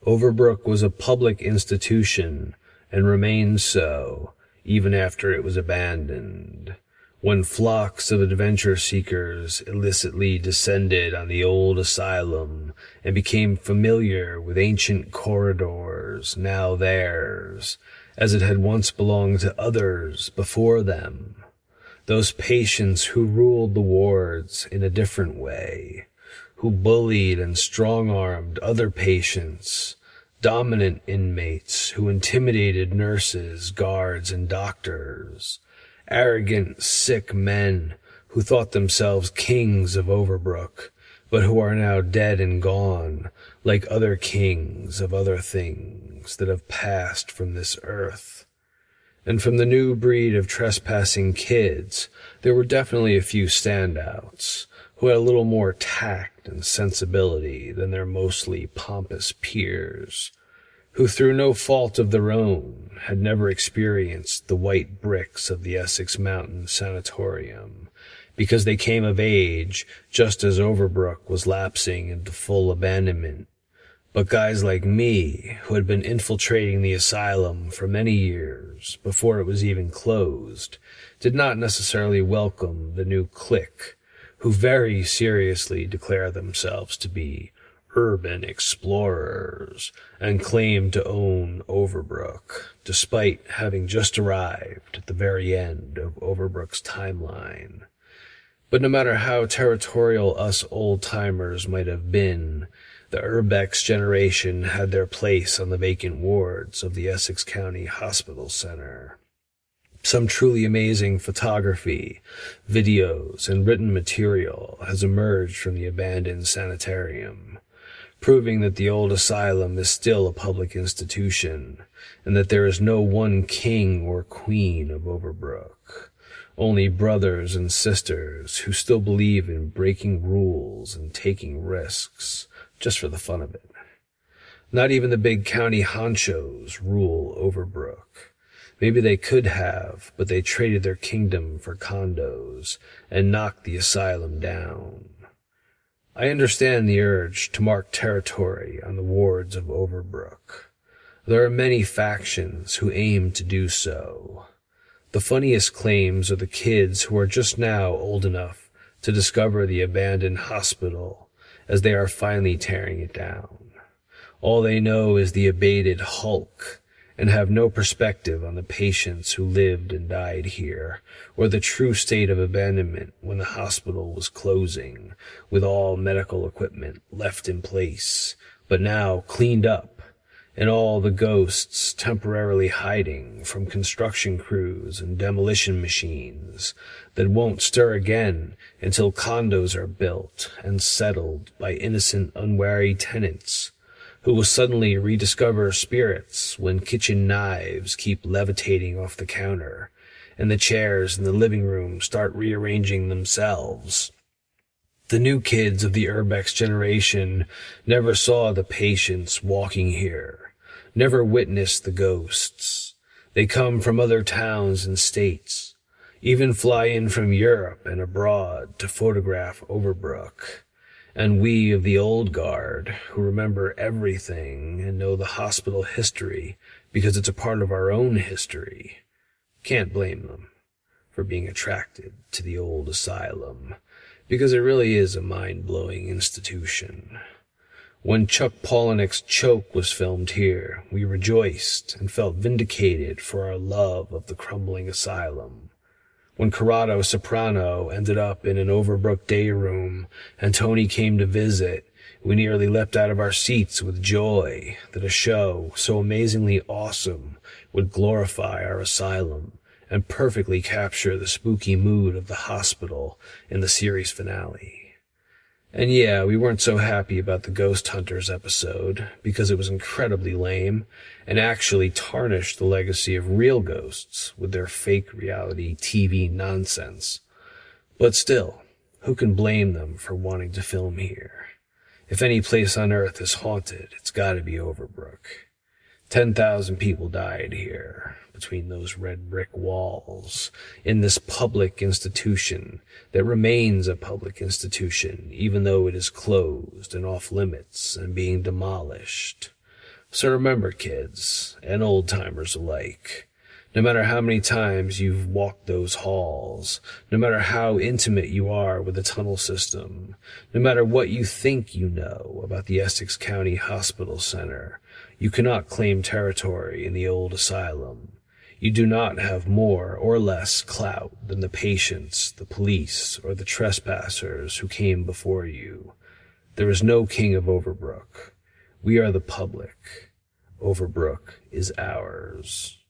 Overbrook was a public institution and remained so even after it was abandoned. When flocks of adventure seekers illicitly descended on the old asylum and became familiar with ancient corridors, now theirs, as it had once belonged to others before them. Those patients who ruled the wards in a different way, who bullied and strong-armed other patients, dominant inmates who intimidated nurses, guards, and doctors, arrogant, sick men who thought themselves kings of Overbrook, but who are now dead and gone, like other kings of other things that have passed from this earth. And from the new breed of trespassing kids, there were definitely a few standouts, who had a little more tact and sensibility than their mostly pompous peers, who through no fault of their own had never experienced the white bricks of the Essex Mountain Sanatorium, because they came of age just as Overbrook was lapsing into full abandonment. But guys like me, who had been infiltrating the asylum for many years before it was even closed, did not necessarily welcome the new clique, who very seriously declare themselves to be urban explorers and claim to own Overbrook, despite having just arrived at the very end of Overbrook's timeline. But no matter how territorial us old-timers might have been, the Urbex generation had their place on the vacant wards of the Essex County Hospital Center. Some truly amazing photography, videos, and written material has emerged from the abandoned sanitarium, proving that the old asylum is still a public institution, and that there is no one king or queen of Overbrook, only brothers and sisters who still believe in breaking rules and taking risks, just for the fun of it. Not even the big county honchos rule Overbrook. Maybe they could have, but they traded their kingdom for condos and knocked the asylum down. I understand the urge to mark territory on the wards of Overbrook. There are many factions who aim to do so. The funniest claims are the kids who are just now old enough to discover the abandoned hospital as they are finally tearing it down. All they know is the abated hulk, and have no perspective on the patients who lived and died here, or the true state of abandonment when the hospital was closing, with all medical equipment left in place, but now cleaned up, and all the ghosts temporarily hiding from construction crews and demolition machines that won't stir again until condos are built and settled by innocent, unwary tenants, who will suddenly rediscover spirits when kitchen knives keep levitating off the counter, and the chairs in the living room start rearranging themselves. The new kids of the Urbex generation never saw the patients walking here, never witnessed the ghosts. They come from other towns and states, even fly in from Europe and abroad to photograph Overbrook. And we of the old guard, who remember everything and know the hospital history because it's a part of our own history, can't blame them for being attracted to the old asylum, because it really is a mind-blowing institution. When Chuck Palahniuk's Choke was filmed here, we rejoiced and felt vindicated for our love of the crumbling asylum. When Corrado Soprano ended up in an Overbrook day room and Tony came to visit, we nearly leapt out of our seats with joy that a show so amazingly awesome would glorify our asylum and perfectly capture the spooky mood of the hospital in the series finale. And yeah, we weren't so happy about the Ghost Hunters episode because it was incredibly lame and actually tarnished the legacy of real ghosts with their fake reality TV nonsense. But still, who can blame them for wanting to film here? If any place on earth is haunted, it's gotta be Overbrook. 10,000 people died here, between those red brick walls, in this public institution that remains a public institution even though it is closed and off limits and being demolished. So remember, kids, and old-timers alike, no matter how many times you've walked those halls, no matter how intimate you are with the tunnel system, no matter what you think you know about the Essex County Hospital Center, you cannot claim territory in the old asylum. You do not have more or less clout than the patients, the police, or the trespassers who came before you. There is no king of Overbrook. We are the public. Overbrook is ours.